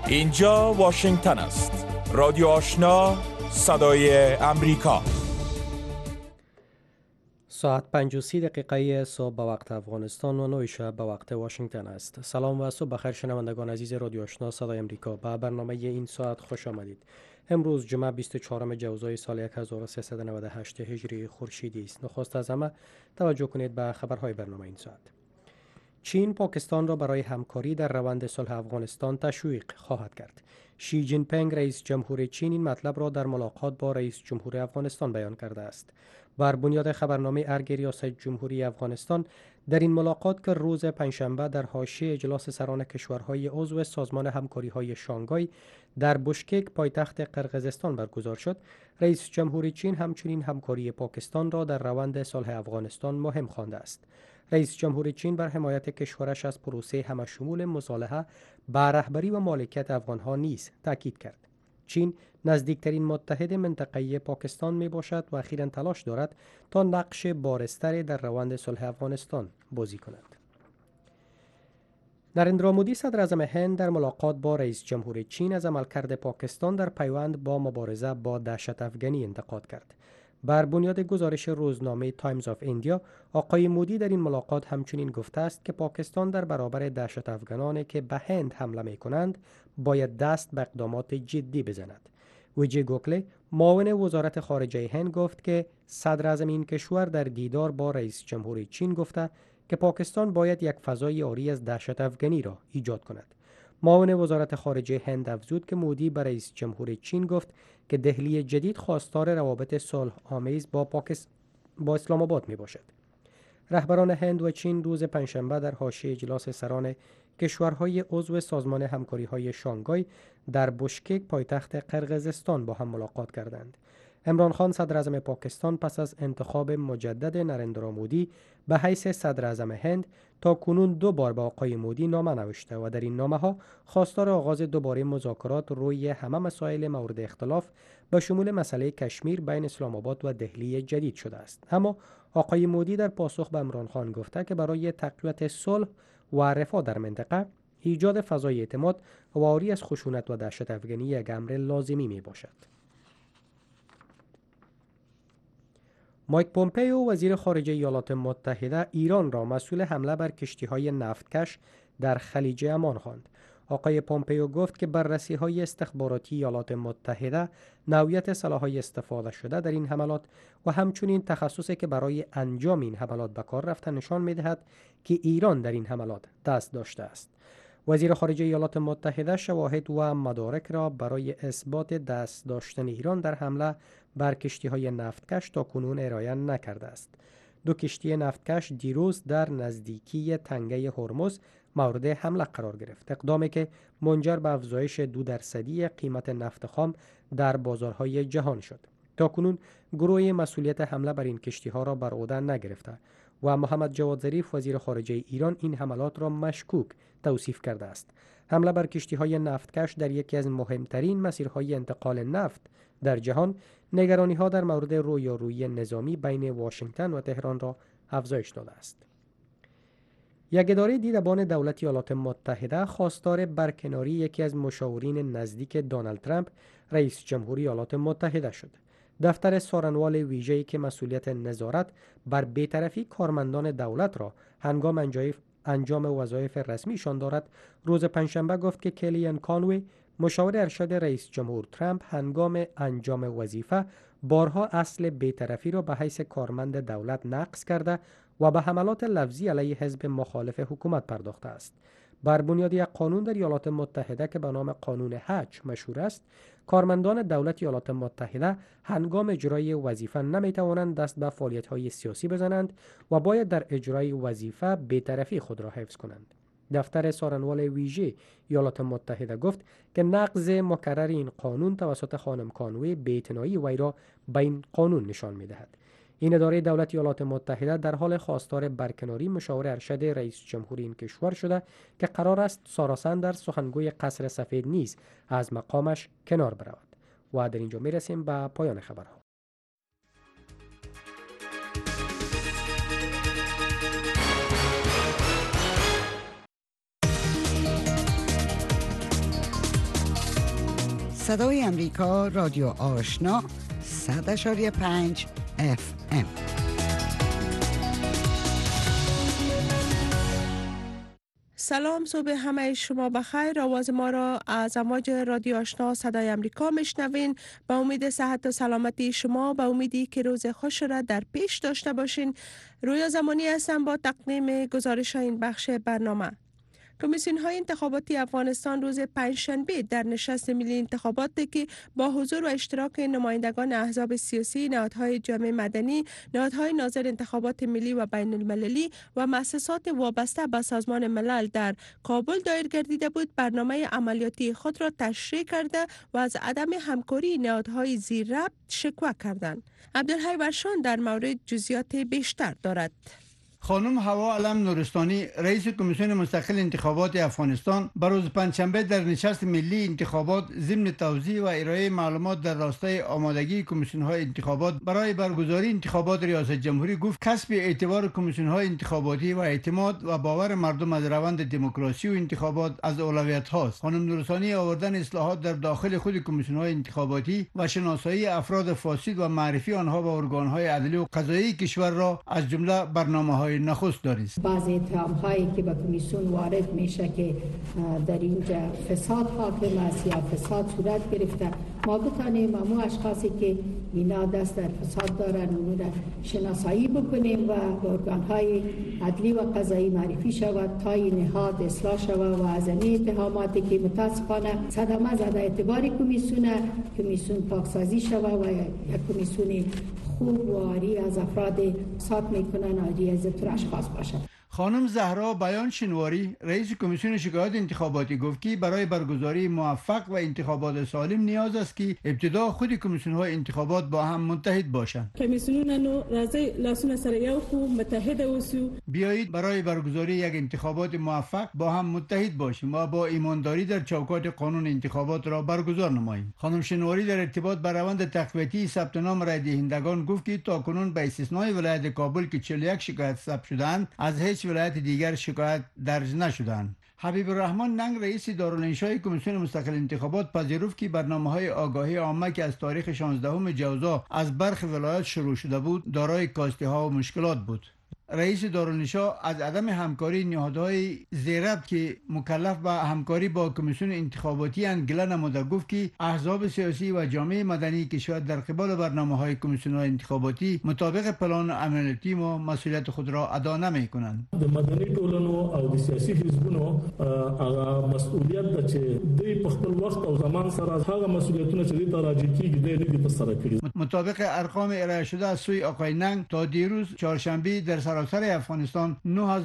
اینجا واشنگتن است. رادیو آشنا، صدای امریکا. ساعت 5:30 صبح به وقت افغانستان و 9 شب به وقت واشنگتن است. سلام و صبح بخیر شنوندگان عزیز رادیو آشنا صدای امریکا. به برنامه این ساعت خوش آمدید. امروز جمعه 24 جوزای سال 1398 هجری خورشیدی است. نخست از همه توجه کنید به خبرهای برنامه این ساعت. چین پاکستان را برای همکاری در روند صلح افغانستان تشویق خواهد کرد. شی جین پینگ رئیس جمهور چین این مطلب را در ملاقات با رئیس جمهور افغانستان بیان کرده است. بر بنیاد خبرنامه ارگ ریاست جمهوری افغانستان، در این ملاقات که روز پنجشنبه در حاشیه اجلاس سران کشورهای عضو سازمان همکاری‌های شانگهای در بشکک پایتخت قرقیزستان برگزار شد، رئیس جمهور چین همچنین همکاری پاکستان را در روند صلح افغانستان مهم خوانده است. رئیس جمهور چین بر حمایت کشورش از پروسه همشمول مصالحه به رهبری و مالکیت افغانها نیز تاکید کرد. چین نزدیکترین متحد منطقه‌ای پاکستان می باشد و اخیراً تلاش دارد تا نقش بارزتری در روند صلح افغانستان بازی کند. نریندرا مودی صدر اعظم هند در ملاقات با رئیس جمهور چین از عملکرد پاکستان در پیوند با مبارزه با دهشت افغانی انتقاد کرد. بر بنیاد گزارش روزنامه تایمز آف ایندیا، آقای مودی در این ملاقات همچنین گفته است که پاکستان در برابر دهشت افغانانی که به هند حمله می کنند باید دست به اقدامات جدی بزند. ویجی گوکله معاون وزارت خارجه هند گفت که صدر اعظم این کشور در دیدار با رئیس جمهور چین گفته که پاکستان باید یک فضای عاری از دهشت افغانی را ایجاد کند. معاون وزارت خارجه هند افزود که مودی به رئیس جمهور چین گفت که دهلی جدید خواستار روابط صلح آمیز با اسلام آباد می باشد. رهبران هند و چین روز پنجشنبه در حاشیه اجلاس سران کشورهای عضو سازمان همکاری‌های شانگهای در بشکک پایتخت قرقیزستان با هم ملاقات کردند. عمران خان صدر اعظم پاکستان پس از انتخاب مجدد نریندرا مودی به حیث صدر اعظم هند تا کنون 2 بار به آقای مودی نامه نوشته و در این نامه ها خواستار آغاز دوباره مذاکرات روی همه مسائل مورد اختلاف به شمول مسئله کشمیر بین اسلام آباد و دهلی جدید شده است. اما آقای مودی در پاسخ به عمران خان گفته که برای تقویت صلح و رفاه در منطقه ایجاد فضای اعتماد و عاری از خشونت و دهشت افغانی یک امر لازمی می باشد. مایک پومپئو وزیر خارجه ایالات متحده ایران را مسئول حمله بر کشتی‌های نفتکش در خلیج عمان خواند. آقای پومپئو گفت که بررسی‌های استخباراتی ایالات متحده نوعیت سلاح‌های استفاده شده در این حملات و همچنین تخصصی که برای انجام این حملات به کار رفته نشان می‌دهد که ایران در این حملات دست داشته است. وزیر خارجه ایالات متحده شواهد و مدارک را برای اثبات دست داشتن ایران در حمله بر کشتی‌های نفتکش تا کنون ارائه نکرده است. 2 کشتی نفتکش دیروز در نزدیکی تنگه هرمز مورد حمله قرار گرفت، اقدامی که منجر به افزایش 2% قیمت نفت خام در بازارهای جهان شد. تا کنون گروه مسئولیت حمله بر این کشتی‌ها را بر عهده نگرفته و محمد جواد ظریف وزیر خارجه ایران این حملات را مشکوک توصیف کرده است. حمله بر کشتی‌های نفتکش در یکی از مهمترین مسیرهای انتقال نفت در جهان نگرانی‌ها در مورد رویارویی نظامی بین واشنگتن و تهران را افزایش داده است. یک اداره دیدبان دولت ایالات متحده خواستار برکناری یکی از مشاورین نزدیک دونالد ترامپ رئیس جمهوری ایالات متحده شد. دفتر سارنوال ویژه‌ای که مسئولیت نظارت بر بی‌طرفی کارمندان دولت را هنگام انجام وظایف رسمیشان دارد، روز پنجشنبه گفت که کلیان کانوی مشاور ارشد رئیس جمهور ترامپ هنگام انجام وظیفه بارها اصل بی‌طرفی را به حیث کارمند دولت نقض کرده و به حملات لفظی علیه حزب مخالف حکومت پرداخته است. بر بنیاد یک قانون در ایالات متحده که به نام قانون حج مشهور است، کارمندان دولت ایالات متحده هنگام اجرای وظیفه نمی‌توانند دست به فعالیت‌های سیاسی بزنند و باید در اجرای وظیفه بی‌طرفی خود را حفظ کنند. دفتر سارنوال ویژه ایالات متحده گفت که نقض مکرر این قانون توسط خانم کانوی بی‌اعتنایی وی را به این قانون نشان می‌دهد. این اداره دولت ایالات متحده در حال خواستار برکناری مشاور ارشد رئیس جمهوری این کشور شده که قرار است سارا ساندرز سخنگوی قصر سفید نیز از مقامش کنار برود. و در اینجا میرسیم به پایان خبرها. صدای امریکا رادیو آشنا 100.5 FM. سلام، صبح همه شما بخیر. آواز ما را از امواج رادیو آشنا صدای امریکا میشنوین. به امید صحت و سلامتی شما، به امیدی که روز خوش را در پیش داشته باشین. رویا زمانی هستم با تقدیم گزارش این بخش برنامه. کمیسیون های انتخاباتی افغانستان روز پنجشنبه در نشست ملی انتخاباتی که با حضور و اشتراک نمایندگان احزاب سیاسی، نهادهای جامعه مدنی، نهادهای ناظر انتخابات ملی و بین المللی و مؤسسات وابسته به سازمان ملل در کابل دایر گردیده بود، برنامه عملیاتی خود را تشریح کرده و از عدم همکاری نهادهای زیر ربط شکوه کردند. عبدالحی ورشان در مورد جزئیات بیشتر دارد. خانم هوا علم نورستانی رئیس کمیسیون مستقل انتخابات افغانستان بروز پنجشنبه در نشست ملی انتخابات ضمن توضیح و ارائه معلومات در راستای آمادگی کمیسیون های انتخابات برای برگزاری انتخابات ریاست جمهوری گفت کسب اعتبار کمیسیون های انتخاباتی و اعتماد و باور مردم از روند دموکراسی و انتخابات از اولویت هاست. خانم نورستانی آوردن اصلاحات در داخل خود کمیسیون های انتخاباتی و شناسایی افراد فاسد و معرفی آنها به ارگان های عدلی و قضایی کشور را از جمله برنامه‌های نخست دارید. بعضی اتهام هایی که به کمیسیون وارد میشه که در اینجا فساد حاکم است یا فساد صورت گرفته، ما بتانیم امو اشخاصی که اینا دست در فساد دارن اون را شناسایی بکنیم و ارگان های عدلی و قضایی معرفی شود تا این نهاد اصلاح شود و از این اتهاماتی که متاسفانه صدمه زده اعتبار کمیسیون پاکسازی شود و یک کمیسیون خوب و عاری از افراد فساد میکنن عاری از اشخاص باشد. خانم زهرا بیان شنواری رئیس کمیسیون شکایات انتخاباتی گفت که برای برگزاری موفق و انتخابات سالم نیاز است که ابتدا خود کمیسیون های انتخابات با هم متحد باشند. کمیسیونانو راځي لاسونه سره یو خو متحد اوسو. بیایید برای برگزاری یک انتخابات موفق با هم متحد باشیم و با ایمانداری در چوکات قانون انتخابات را برگزار نماییم. خانم شنواری در ارتباط با روند تقویتی ثبت نام رای دهندگان گفت که تاکنون به استثنای ولایت کابل که 41 شکایت ثبت شدند از هیچ ولایت دیگر شکایت درج نشدند. حبیب الرحمن ننگ رئیس دارالانشای کمیسیون مستقل انتخابات پذیرفت که برنامه‌های آگاهی عامه که از تاریخ 16 جوزا از برخی ولایات شروع شده بود دارای کاستی‌ها و مشکلات بود. رئیس دارالانشا از عدم همکاری نهادهای زیربط که مکلف به همکاری با کمیسیون انتخاباتی اند گله نموده گفت که احزاب سیاسی و جامعه مدنی کشور در قبال برنامه‌های کمیسیون انتخاباتی مطابق پلان عملیاتی و مسئولیت خود را ادا نمی‌کنند. د مدني ټولنو او د سیاسي حزبونو هغه مسؤلیت ده چې دوی په خپل وخت او زمان سره هغه مسؤلیتونه چې دوی ته راجع کیږي دوی نه دي ترسره کړي. مطابق ارقام ارائه شده از سوی آقای ننگ تا دیروز چهارشنبه در سراسر افغانستان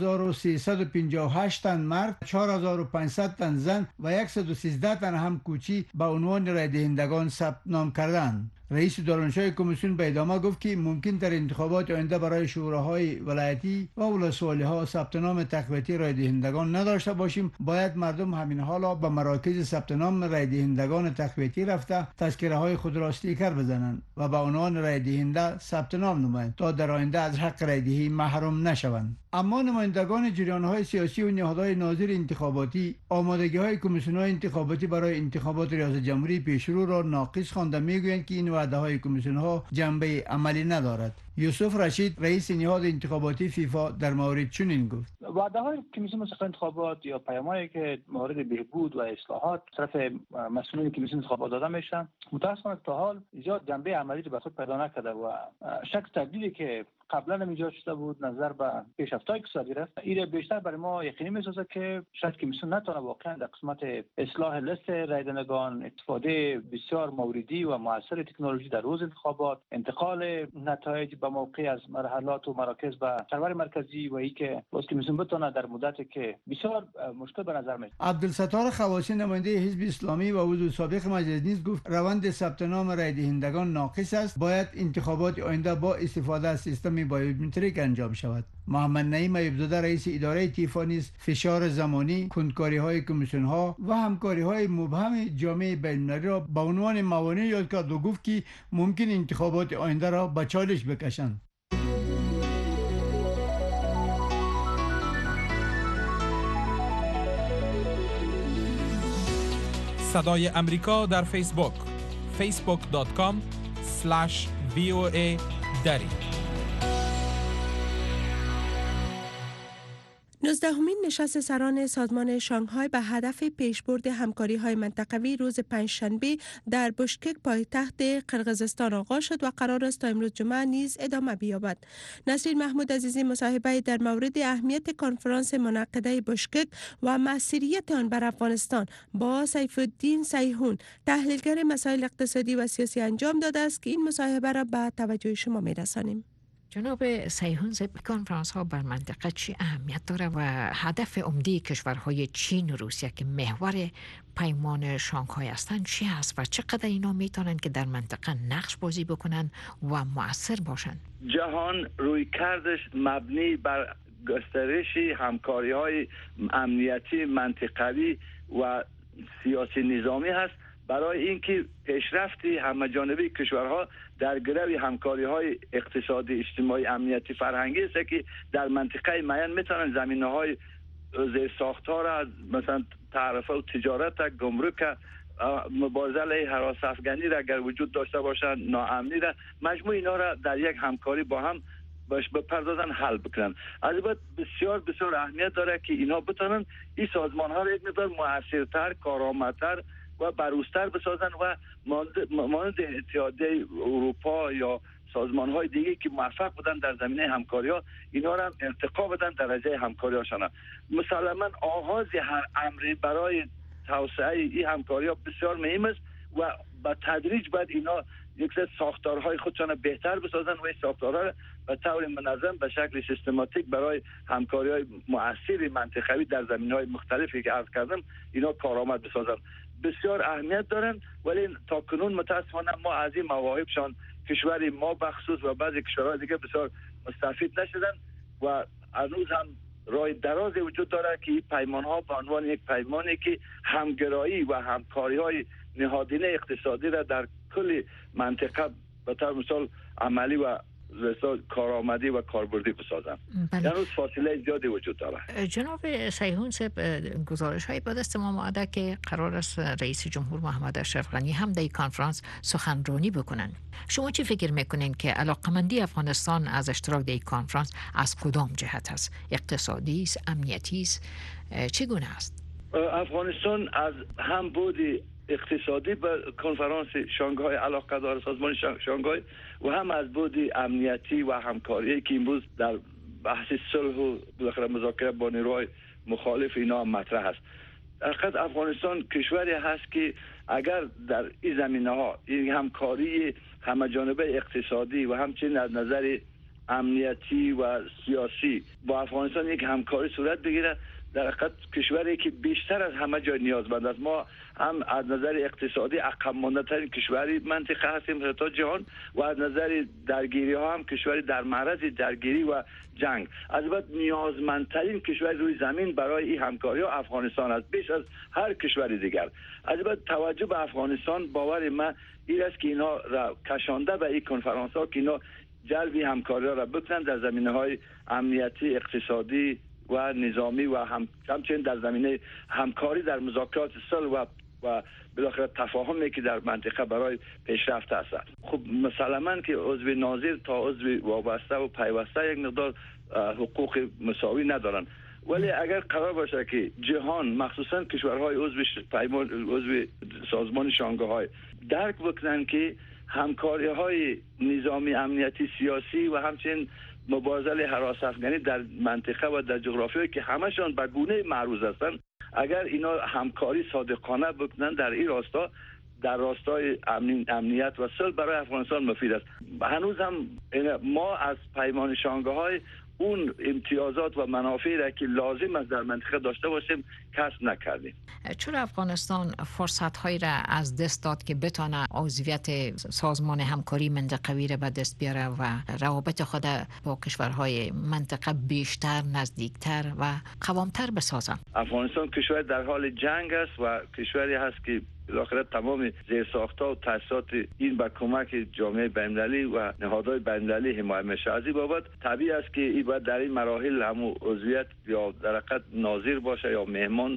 9358 تن مرد، 4500 تن زن و 113 تن هم کوچی به عنوان رای دهندگان ثبت نام کردند. رئیس دارالانشای کمیسیون به ادامه گفت که ممکن در انتخابات آینده برای شوراهای ولایتی و ولسوالی‌ها ثبت نام تقویتی رای دهندگان نداشته باشیم. باید مردم همین حالا به مراکز ثبت نام رای دهندگان تقویتی رفته تذکره های خود را استیکر بزنند و به عنوان رای دهنده ثبت نام نمایند تا در آینده از حق رای دهی محروم نشوند. اما نمایندگان جریان‌های سیاسی و نهادهای ناظر انتخاباتی آمادگی‌های کمیسیون‌های انتخاباتی برای انتخابات ریاست جمهوری پیشرو را ناقص خوانده می‌گویند که این وعده‌های کمیسیون‌ها جنبه عملی ندارد. یوسف رشید رئیس نهاد انتخاباتی فیفا در مورد چنین گفت: وعده‌های کمیسیون مستقل انتخابات یا پیام‌هایی که مورد بهبود و اصلاحات طرف مسئولین کمیسیون انتخابات داده میشن متأسفانه تا حال زیاد جنبه عملی رو به خود پیدا نکرده و شک تبدیلی که قبلا هم ایجاد شده بود نظر به پیشرفت‌های اقتصادی رفت. این بیشتر برای ما یقینی می‌سازه که شاید کمیسیون نتونه واقعا در قسمت اصلاح لیست رای دهندگان، استفاده بسیار موردی و موثر تکنولوژی در روز انتخابات، انتقال نتایج به موقع از مرحلات و مراکز به سرور مرکزی و اینکه باز کمیسیون بتونه در مدتی که بسیار مشکل به نظر میاد. عبدالستار خواسی نماینده حزب اسلامی و عضو سابق مجلس نیز گفت روند ثبت نام رای دهندگان ناقص است. باید انتخابات آینده با استفاده از سیستم بایومتریک انجام شود. محمد نعیم ایوب‌زاده رئیس اداره تیفا نیز فشار زمانی، کندکاری‌های کمیسیون‌ها و همکاری‌های مبهم جامعه بین‌المللی را به عنوان موانع یاد کرد و گفت که ممکن انتخابات آینده را به چالش بکشند. صدای امریکا در فیسبوک facebook.com/VOA دری. 19مین نشست سران سازمان شانگهای به هدف پیشبرد همکاری‌های منطقوی روز پنجشنبه در بشکک پایتخت قرقیزستان آغاز شد و قرار است تا امروز جمعه نیز ادامه بیابد. نسرین محمود عزیزی مصاحبه در مورد اهمیت کنفرانس منعقده بشکک و مسئولیت آن بر افغانستان با سیف الدین سیحون تحلیلگر مسائل اقتصادی و سیاسی انجام داده است که این مصاحبه را به توجه شما می‌رسانیم. جناب سیحون، کنفرانس ها بر منطقه چی اهمیت داره و هدف عمده کشورهای چین و روسیه که محور پیمان شانگهای هستند چی هست و چقدر اینا میتونن که در منطقه نقش بازی بکنن و مؤثر باشن؟ جهان روی کردش مبنی بر گسترش همکاری های امنیتی منطقوی و سیاسی نظامی هست برای اینکه پیشرفتی همه‌جانبه کشورها در گروه همکاری‌های اقتصادی، اجتماعی، امنیتی، فرهنگی است که در منطقه معین میتونن زمینه‌های زیر ساختار را مثلا تعرفه و تجارت، گمرک، مبارزه علیه هراس افغانی را اگر وجود داشته باشند، ناامنی را، مجموع اینا را در یک همکاری با هم باش بپردازن حل بکنن. البته بسیار بسیار اهمیت داره که اینا بتونن این سازمان‌ها را یک مقدار مؤثرتر، کارآمدتر و بروزتر بسازن و مانند اتحادیه اروپا یا سازمان‌های دیگه که موفق بودن در زمینه همکاری‌ها اینا را ارتقا بدن درجه همکاری‌هاشون. مسلماً آغاز هر امری برای توسعه این همکاری‌ها بسیار مهم است و با تدریج بعد اینا یک سری ساختارهای خودشان بهتر بسازن و این ساختارها را به طور منظم به شکل سیستماتیک برای همکاری‌های مؤثر منطقوی در زمینه‌های مختلفی که عرض کردم اینا کارآمد بسازن. بسیار اهمیت دارن ولی تا کنون متاسفانه ما از این مواهبشان کشور ما بخصوص و بعضی کشورهای دیگه بسیار مستفید نشدن و هنوز هم راه درازی وجود داره که این پیمان‌ها به عنوان یک پیمانی که همگرایی و همکاری‌های نهادینه اقتصادی را در کل منطقه به طور مثال عملی و کارآمدی و کاربردی بسازن. یعنی فاصله زیادی وجود داره. جناب سیحون صاحب، گزارش های به دست ما آمده که قرار است رئیس جمهور محمد اشرف غنی هم در کانفرانس سخنرانی بکنن. شما چی فکر میکنین که علاقمندی افغانستان از اشتراک در کانفرانس از کدام جهت است؟ اقتصادی است، امنیتی است، چگونه است؟ افغانستان از هم بودی اقتصادی به کنفرانس شانگهای علاقه دار سازمان شانگهای و هم از بود امنیتی و همکاری که امروز در بحث صلح و بالاخره مذاکره با نیروهای مخالف اینا مطرح است. حقیقت افغانستان کشوری هست که اگر در این زمینه‌ها این همکاری همه‌جانبه اقتصادی و همچنین از نظر امنیتی و سیاسی با افغانستان یک همکاری صورت بگیره، در حقیقت کشوری که بیشتر از همه جای نیازمند است. ما هم از نظر اقتصادی عقب مانده ترین کشوری منطقه هستیم تا جهان و از نظر درگیری ها هم کشوری در معرض درگیری و جنگ. البته نیازمندترین کشور روی زمین برای این همکاری ها افغانستان است، بیش از هر کشور دیگر. البته توجه به افغانستان باور من این است که اینا را کشانده به این کنفرانس ها که اینا جلب همکاری ها را بکنند در زمینه های امنیتی، اقتصادی و نظامی و همچنین در زمینه همکاری در مذاکرات صلح و بالاخره تفاهمی که در منطقه برای پیشرفت است. خب مسلماً که عضو ناظر تا عضو وابسته و پیوسته یک مقدار حقوق مساوی ندارن، ولی اگر قرار باشه که جهان مخصوصاً کشورهای عضو سازمان شانگهای درک بکنن که همکاری‌های نظامی، امنیتی، سیاسی و همچنین مبارزه هراس افغانی در منطقه و در جغرافیایی که همشان به گونه معروض هستند، اگر اینا همکاری صادقانه بکنن در این راستا، در راستای امنیت و صلح برای افغانستان مفید است. هنوز هم ما از پیمان شانگهای اون امتیازات و منافعی را که لازم است در منطقه داشته باشیم کسب نکردیم. چرا افغانستان فرصت‌هایی را از دست داد که بتونه عضویت سازمان همکاری منطقوی را به دست بیاره و روابط خود با کشورهای منطقه بیشتر، نزدیکتر و قوامتر بسازه؟ افغانستان کشور در حال جنگ است و کشوری هست که بالاخره تمام زیرساخت‌ها و تأسیسات این با کمک جامعه بین‌المللی و نهادهای بین‌المللی حمایت میشه. از این بابت طبیعی است که این باید در این مراحل هم عضویت یا در حقیقت ناظر باشه یا مهمان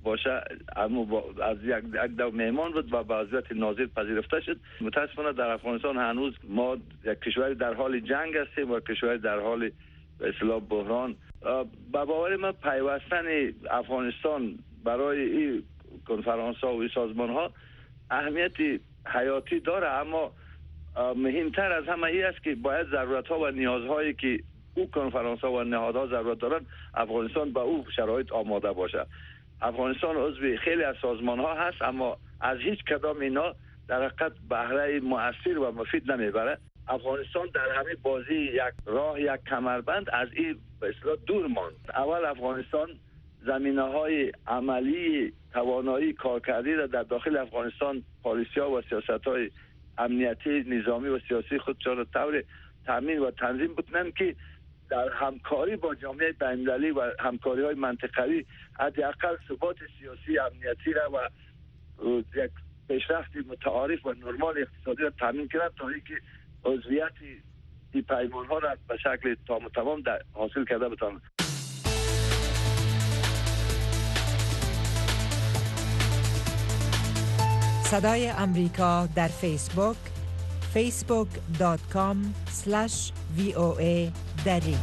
باشه، اما از یک دو مهمان بود و به حضرت ناظر پذیرفته شد. متاسفانه در افغانستان هنوز ما یک کشور در حال جنگ هستیم و کشور در حال به اصطلاح بحران. با باور من پیوستن افغانستان برای این کنفرانس ها و این سازمان ها اهمیت حیاتی داره، اما مهمتر از همه ای است که باید ضرورت ها و نیازهایی که او کنفرانس ها و نهادها ضرورت دارند افغانستان به او شرایط آماده باشه. افغانستان عضو خیلی از سازمان ها هست، اما از هیچ کدام اینا در حقیقت بهره مؤثر و مفید نمیبره. افغانستان در همین بازی یک راه، یک کمربند از این به اصطلاح دور ماند. اول افغانستان زمینه‌های عملی توانایی کارکردی را در داخل افغانستان پالیسی‌ها و سیاست‌های امنیتی نظامی و سیاسی خودشان را طور تامین و تنظیم بکنند که در همکاری با جامعه بین‌المللی و همکاری‌های منطقوی حداقل ثبات سیاسی امنیتی را و یک پیشرفت متعارف و نرمال اقتصادی را تامین کنند تا اینکه عضویت این پیمان‌ها را به شکل تام و تمام حاصل کرده بتوانند. صدای امریکا در فیسبوک facebook.com/VOA دری.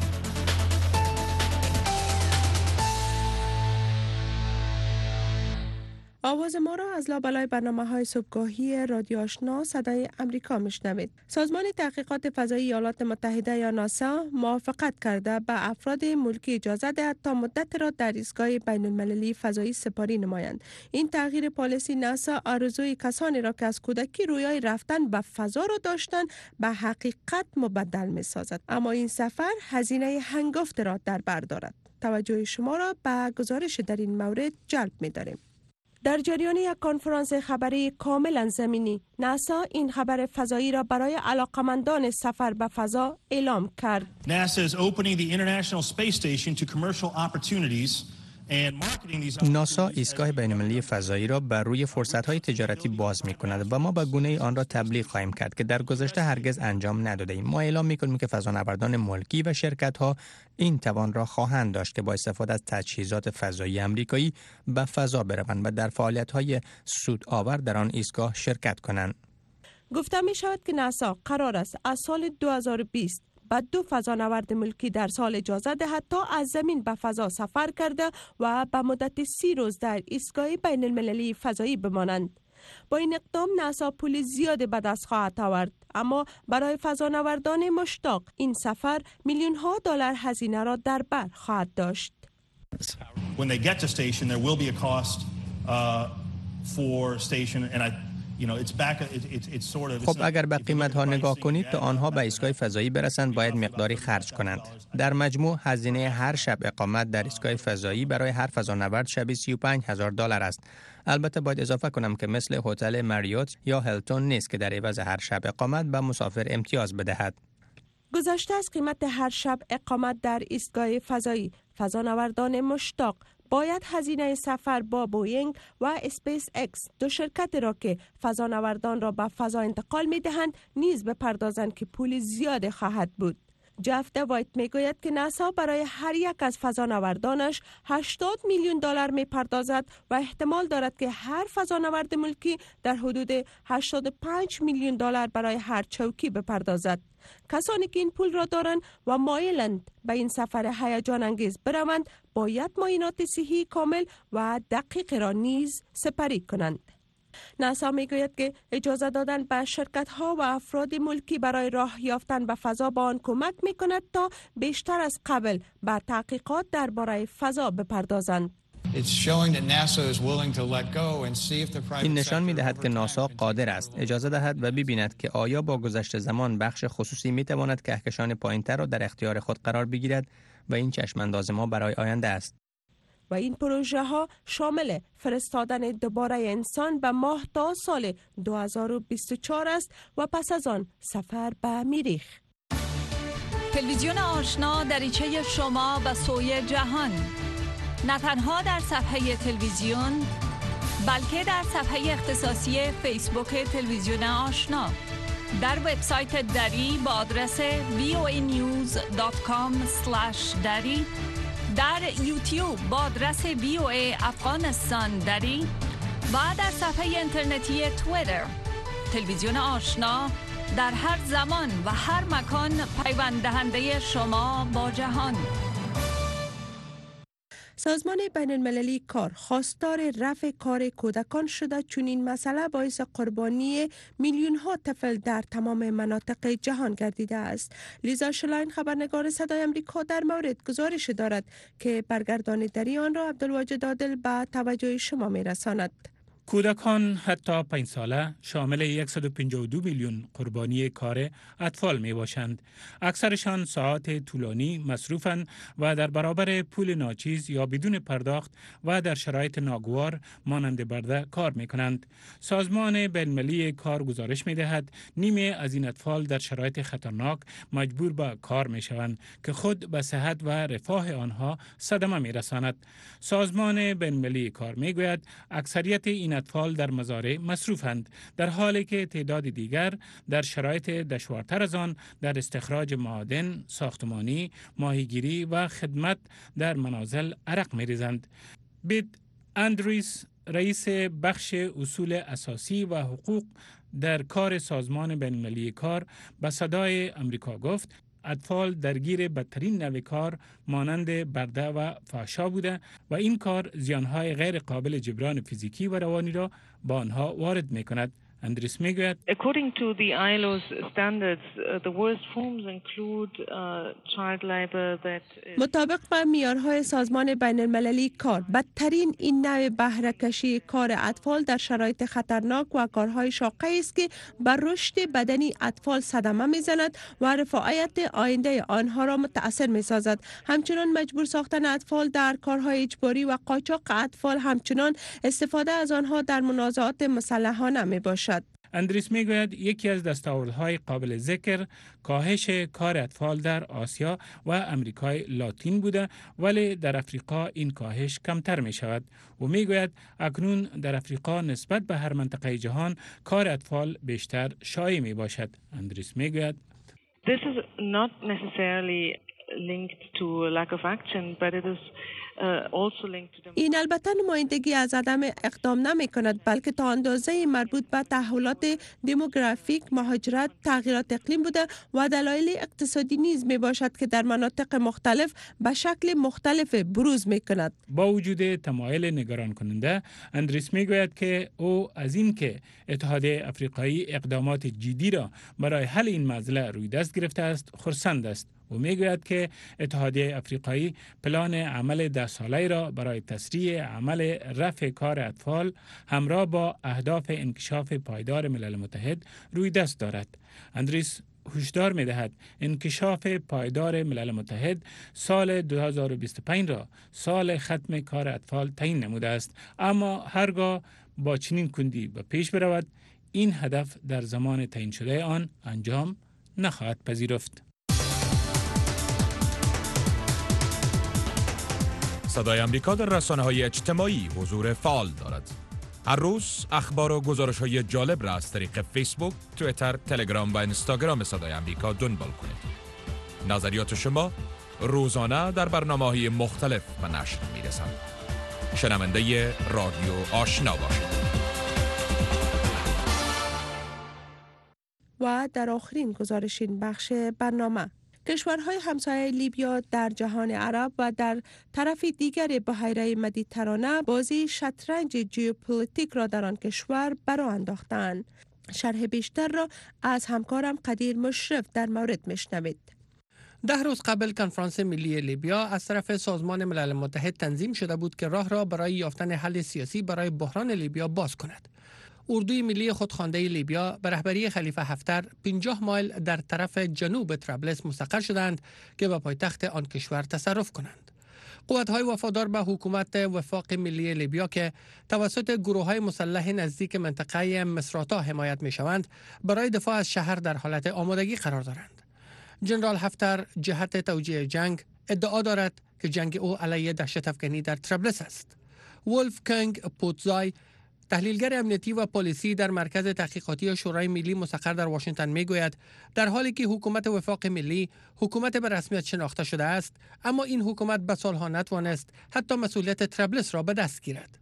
آواز ما را از لابلای برنامه‌های صبحگاهی رادیو آشنا صدای امریکا میشنوید. سازمان تحقیقات فضایی ایالات متحده یا ناسا موافقت کرده به افراد ملکی اجازه دهد تا مدت را در ایستگاه بین‌المللی فضایی سپاری نمایند. این تغییر پالیسی ناسا آرزوی کسانی را که از کودکی رویای رفتن به فضا را داشتند به حقیقت مبدل می‌سازد. اما این سفر هزینه هنگفت را در بر دارد. توجه شما را به گزارش در این مورد جلب می‌داریم. در جریان یک کنفرانس خبری کاملا زمینی، ناسا این خبر فضایی را برای علاقمندان سفر به فضا اعلام کرد. NASA is opening the International Space Station to commercial opportunities and marketing these. ناسا ایستگاه بین‌المللی فضایی را بر روی فرصت‌های تجارتی باز می‌کند و ما به گونه‌ای آن را تبلیغ خواهیم کرد که در گذشته هرگز انجام نداده‌ایم. ما اعلام می‌کنیم که فضانوردان ملکی و شرکت‌ها این توان را خواهند داشت که با استفاده از تجهیزات فضایی آمریکایی به فضا بروند و در فعالیت‌های سودآور در آن ایستگاه شرکت کنند. گفته می‌شود که ناسا قرار است از سال 2020 به 2 فضانورد ملکی در سال اجازه دهد تا از زمین به فضا سفر کرده و به مدت 30 روز در ایستگاه بین المللی فضایی بمانند. با این اقدام ناسا پول زیادی به دست خواهد آورد، اما برای فضانوردان مشتاق این سفر میلیون‌ها دلار هزینه را در بر خواهد داشت. When they get to station there will be a cost for station and خب اگر به قیمت ها نگاه کنید تا آنها به ایستگاه فضایی برسند باید مقداری خرج کنند. در مجموع هزینه هر شب اقامت در ایستگاه فضایی برای هر فضانورد شبی $35,000 است. البته باید اضافه کنم که مثل هتل مریوت یا هیلتون نیست که در عوض هر شب اقامت به مسافر امتیاز بدهد. گذشته از قیمت هر شب اقامت در ایستگاه فضایی، فضانوردان مشتاق باید هزینه سفر با بوینگ و اسپیس اکس، 2 شرکت را که فضانوردان را به فضا انتقال می دهند نیز بپردازند که پول زیاد خواهد بود. جف دوایت می گوید که ناسا برای هر یک از فضانوردانش $80 میلیون می پردازد و احتمال دارد که هر فضانورد ملکی در حدود $85 میلیون برای هر چوکی بپردازد. کسانی که این پول را دارند و مایلند به این سفر هیجان انگیز بروند باید معاینات صحی کامل و دقیق را نیز سپری کنند. ناسا میگوید که اجازه دادن به شرکت‌ها و افراد ملکی برای راه یافتن به فضا به آن کمک می‌کند تا بیشتر از قبل به تحقیقات درباره فضا بپردازند. این نشان می‌دهد که ناسا قادر است اجازه دهد و ببیند که آیا با گذشت زمان بخش خصوصی می‌تواند کهکشان پایین‌تر را در اختیار خود قرار بگیرد و این چشم‌انداز ما برای آینده است. و این پروژه ها شامل فرستادن دوباره انسان به ماه تا سال 2024 است و پس از آن سفر به مریخ. تلویزیون آشنا دریچه شما به سوی جهان، نه تنها در صفحه تلویزیون بلکه در صفحه اختصاصی فیسبوک تلویزیون آشنا، در وبسایت دری با آدرس voanews.com/dari، در یوتیوب با آدرس VOA افغانستان دری و در صفحه اینترنتی توییتر. تلویزیون آشنا در هر زمان و هر مکان پیوند دهنده شما با جهان. سازمان بین المللی کار خواستار رفع کار کودکان شده، چون این مسئله باعث قربانی میلیون ها طفل در تمام مناطق جهان گردیده است. لیزا شلاین خبرنگار صدای امریکا در مورد گزارش دارد که برگرداندگی آن را عبدالواجد عادل به توجه شما میرساند. کودکان حتی 5 ساله شامل 152 میلیون قربانی کار اطفال می باشند. اکثرشان ساعات طولانی مصروفند و در برابر پول ناچیز یا بدون پرداخت و در شرایط ناگوار مانند برده کار می کنند. سازمان بین‌المللی کار گزارش می دهد نیمه از این اطفال در شرایط خطرناک مجبور به کار می شوند که خود به صحت و رفاه آنها صدمه می رساند. سازمان بین‌المللی کار می گوید اکثریت این اطفال در مزارع مصروفند، در حالی که تعداد دیگر در شرایط دشوارتر از آن در استخراج معادن، ساختمانی، ماهیگیری و خدمت در منازل عرق می‌ریزند. بیت اندریس، رئیس بخش اصول اساسی و حقوق در کار سازمان بین‌المللی کار، به صدای امریکا گفت اطفال درگیر بدترین نوع کار مانند برده و فحشا بوده و این کار زیانهای غیر قابل جبران فیزیکی و روانی را با آنها وارد می کند. اندریس میگوید According to the ILO's standards, the worst forms include child labor that مطابق با معیارهای سازمان بین المللی کار، بدترین این نوع بهره کشی کار اطفال در شرایط خطرناک و کارهای شاقه است که بر رشد بدنی اطفال صدمه میزند و رفاهیت آینده آنها را متأثر میسازد. همچنان مجبور ساختن اطفال در کارهای اجباری و قاچاق اطفال، همچنان استفاده از آنها در منازعات مسلحانه می باشد. اندریس میگوید یکی از دستاوردهای قابل ذکر کاهش کار اطفال در آسیا و امریکای لاتین بوده، ولی در افریقا این کاهش کمتر می شود. و میگوید اکنون در افریقا نسبت به هر منطقه جهان کار اطفال بیشتر شایع می باشد. اندریس میگوید This is not necessarily linked to a lack of action, but it is این البته نمایندگی از عدم اقدام نمی کند، بلکه تا اندازه مربوط به تحولات دموگرافیک، مهاجرت، تغییرات اقلیم بوده و دلایل اقتصادی نیز می باشد که در مناطق مختلف به شکل مختلف بروز می کند. با وجود تمایل نگران کننده، اندریس می گوید که او از این که اتحادیه افریقایی اقدامات جدی را برای حل این مسئله روی دست گرفته است، خرسند است. و میگوید که اتحادیه افریقایی پلان عمل 10 ساله را برای تسریع عمل رفع کار اطفال همراه با اهداف انکشاف پایدار ملل متحد روی دست دارد. اندریس هشدار می‌دهد انکشاف پایدار ملل متحد سال 2025 را سال ختم کار اطفال تعیین نموده است، اما هرگاه با چنین کندی به پیش برود این هدف در زمان تعیین شده آن انجام نخواهد پذیرفت. صدای امریکا در رسانه‌های اجتماعی حضور فعال دارد. هر روز اخبار و گزارش‌های جالب را از طریق فیسبوک، توییتر، تلگرام و اینستاگرام صدای امریکا دنبال کنید. نظریات شما روزانه در برنامه‌های مختلف به نشر می‌رسند. شنونده رادیو آشنا باشید. و در آخرین گزارش این بخش برنامه، کشورهای همسایه لیبیا در جهان عرب و در طرف دیگر بحیره مدیترانه بازی شطرنج ژئوپلیتیک را در آن کشور برآ انداختند. شرح بیشتر را از همکارم قدیر مشرف در مورد میشنوید. 10 روز قبل کنفرانس ملی لیبیا از طرف سازمان ملل متحد تنظیم شده بود که راه را برای یافتن حل سیاسی برای بحران لیبیا باز کند. اردوی ملی خودخوانده لیبیا به رهبری خلیفه حفتر 50 مایل در طرف جنوب طرابلس مستقر شدند که به پایتخت آن کشور تصرف کنند. قوت‌های وفادار به حکومت وفاق ملی لیبیا که توسط گروه‌های مسلح نزدیک منطقه مصراتا حمایت می‌شوند، برای دفاع از شهر در حالت آمادگی قرار دارند. ژنرال حفتر جهت توجیه جنگ ادعا دارد که جنگ او علیه دهشت افکنی در طرابلس است. ولف کنگ پوتزای تحلیلگر امنیتی و پلیسی در مرکز تحقیقاتی شورای ملی مستقر در واشنگتن میگوید در حالی که حکومت وفاق ملی حکومت به رسمیت شناخته شده است، اما این حکومت به سالها نتوانست حتی مسئولیت طرابلس را به دست گیرد.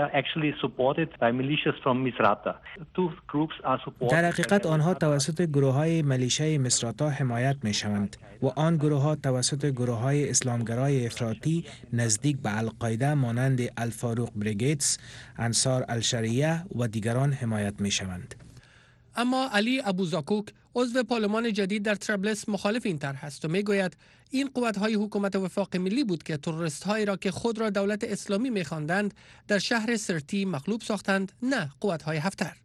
در حقیقت آنها توسط گروه‌های میلیشیای مصراتا حمایت می‌شوند و آن گروه‌ها توسط گروه‌های اسلامگرای افراطی نزدیک به القاعده مانند الفاروق بریگیدز، انصار الشریعه و دیگران حمایت می‌شوند. اما علی ابوزاکوک عضو پارلمان جدید در طرابلس مخالف این طرح است و میگوید این قوت‌های حکومت وفاق ملی بود که تروریست‌هایی را که خود را دولت اسلامی می‌خواندند در شهر سرتی مغلوب ساختند، نه قوت‌های هفتر.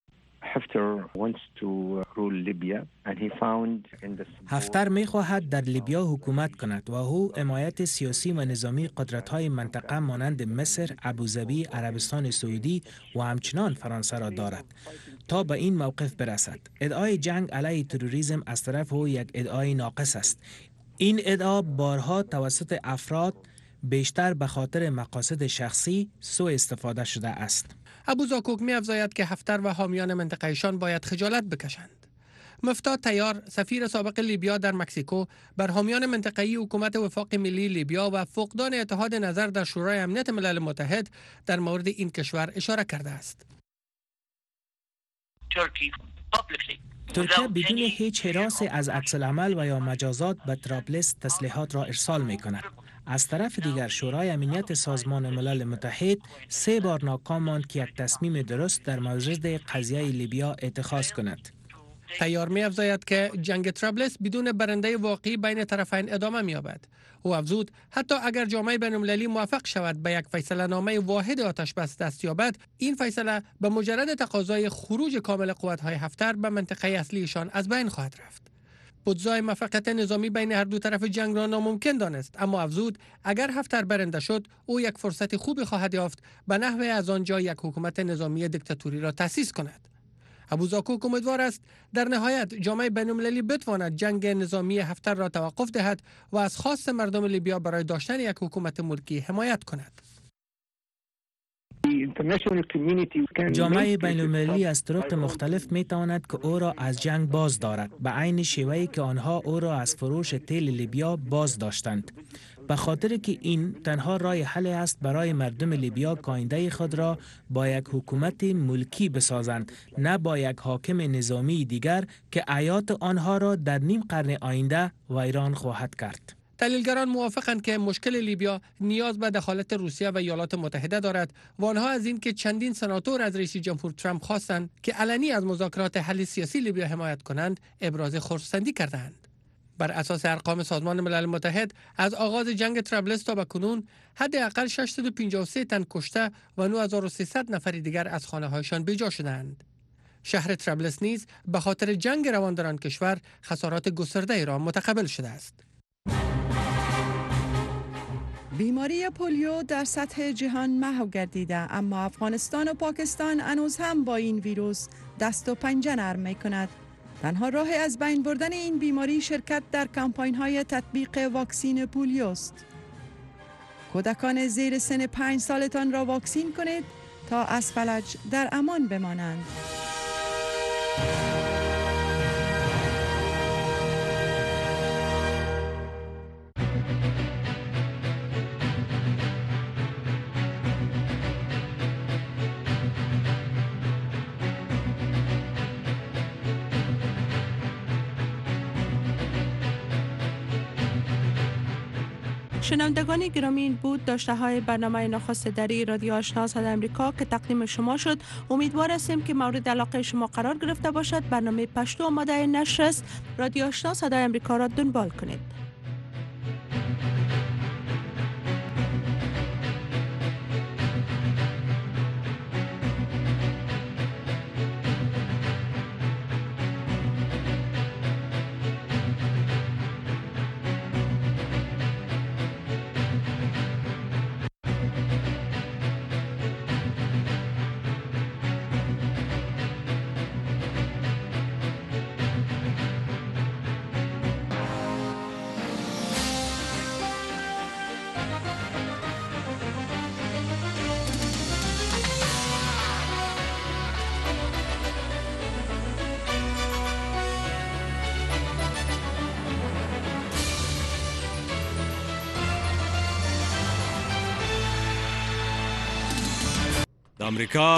هفتر می‌خواهد در لیبیا حکومت کند و او حمایت سیاسی و نظامی قدرت‌های منطقه مانند مصر، ابوظبی، عربستان سعودی و همچنان فرانسه را دارد تا به این موقف برسد. ادعای جنگ علیه تروریسم از طرف او یک ادعای ناقص است. این ادعا بارها توسط افراد بیشتر به خاطر مقاصد شخصی سوء استفاده شده است. ابوزاکوک می‌افزاید که هفتر و حامیان منطقه‌ایشان باید خجالت بکشند. مفتاح طیار، سفیر سابق لیبیا در مکزیکو، بر حامیان منطقه‌ای حکومت وفاق ملی لیبیا و فقدان اتحاد نظر در شورای امنیت ملل متحد در مورد این کشور اشاره کرده است. ترکیه بدون هیچ هراسی از عکس‌العمل و یا مجازات به طرابلس تسلیحات را ارسال می‌کند. از طرف دیگر شورای امنیت سازمان ملل متحد 3 بار ناکام ماند که یک تصمیم درست در مورد قضیه لیبیا اتخاذ کند. طیار می‌افزاید که جنگ طرابلس بدون برنده واقعی بین طرفین ادامه می‌یابد. او افزود حتی اگر جامعه بین‌المللی موفق شود به یک فیصله نامه واحد آتش بس دست یابد، این فیصله به مجرد تقاضای خروج کامل قوت‌های هفتر به منطقه اصلیشان از بین خواهد رفت. بودزای موفقیت نظامی بین هر دو طرف جنگ را ناممکن دانست، اما افزود اگر هفتر برنده شد او یک فرصت خوبی خواهد یافت به نحو از آنجا یک حکومت نظامی دیکتاتوری را تأسیس کند. ابوزاکوک امیدوار است در نهایت جامعه بین‌المللی بتواند جنگ نظامی هفتر را توقف دهد و از خواست مردم لیبیا برای داشتن یک حکومت ملکی حمایت کند. جامعه بین‌المللی از طرق مختلف می‌تواند که او را از جنگ باز دارد، به عین شیوهی که آنها او را از فروش تیل لیبیا باز داشتند. به خاطر که این تنها راه حل است برای مردم لیبیا که آینده خود را با یک حکومت ملکی بسازند، نه با یک حاکم نظامی دیگر که حیات آنها را در نیم قرن آینده ویران خواهد کرد. تحلیلگران موافقند که مشکل لیبیا نیاز به دخالت روسیه و ایالات متحده دارد و آنها از این که چندین سناتور از رئیس جمهور ترامپ خواستند که علنی از مذاکرات حل سیاسی لیبیا حمایت کنند ابراز خرسندی کردند. بر اساس ارقام سازمان ملل متحد از آغاز جنگ طرابلس تا بکنون حداقل 653 تن کشته و 9300 نفر دیگر از خانه‌هایشان بیجا شدند. شهر طرابلس نیز به خاطر جنگ روان در آن کشور خسارات گسترده را متقبل شده است. بیماری پولیو در سطح جهان محو گردیده، اما افغانستان و پاکستان هنوز هم با این ویروس دست و پنجه نرم می کند. تنها راه از بین بردن این بیماری شرکت در کمپاین های تطبیق واکسین پولیو است. کودکان زیر سن 5 سالتان را واکسین کنید تا از فلج در امان بمانند. شنوندگان گرامی، این بود داشته های برنامه نخست دری رادیو آشنا صدای امریکا که تقدیم شما شد. امیدوار هستیم که مورد علاقه شما قرار گرفته باشد. برنامه پشتو آماده نشر است. رادیو آشنا صدای امریکا را دنبال کنید. آمریکا